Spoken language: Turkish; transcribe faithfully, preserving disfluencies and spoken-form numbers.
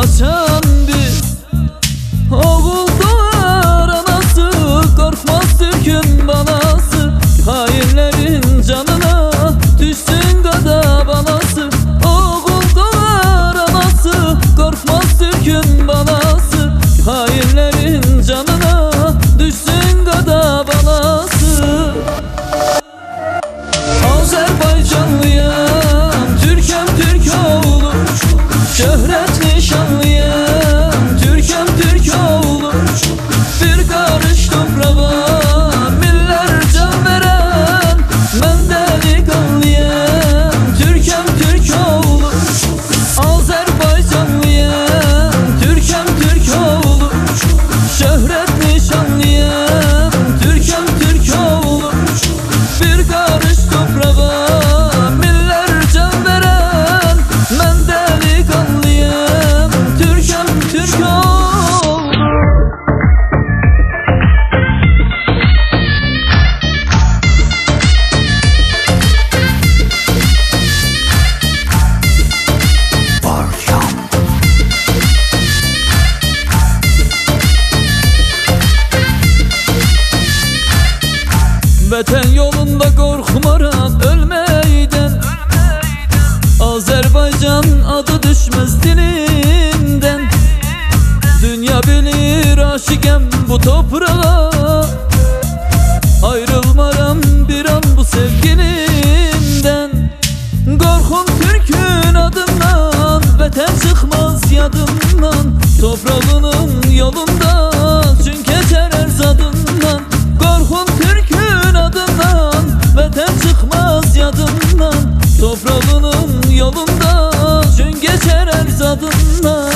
kaçan bir oğul doğar anası. Korkmaz Türk'ün balası, hainlerin canına düşsün gada balası. Oğul doğar anası, korkmaz Türk'ün balası, hainlerin canına düşsün gada balası. Azerbaycanlıyım, Türk'üm Türk oğlu, şöhret nişanlıyım, Türk'üm Türk oğlu. Bir karış toprağa miller can veren, ben delikanlıyım, Türk'üm Türk oğlu. Azerbaycanlıyım, Türk'üm Türk oğlu, şöhret nişanlıyım, Türk'üm Türk oğlu. Bir karış toprağa miller can veren, ben delikanlıyım, Türk'üm Türk oğlu. Vətən yolunda qorxmaram ölməkdən, Azərbaycan adı düşməz dilimdən. Dünya bilir aşiqəm bu toprağa, ayrılmaram bir an bu sevgilimdən. Qorxum Türk'ün adından, vətən çıxmaz yadımdan, toprağının yolunda çün keçər ərzadından. Qorxum Türk'ün adından, vətən çıxmaz yadımdan, toprağının yolunda çün keçər ərzadından.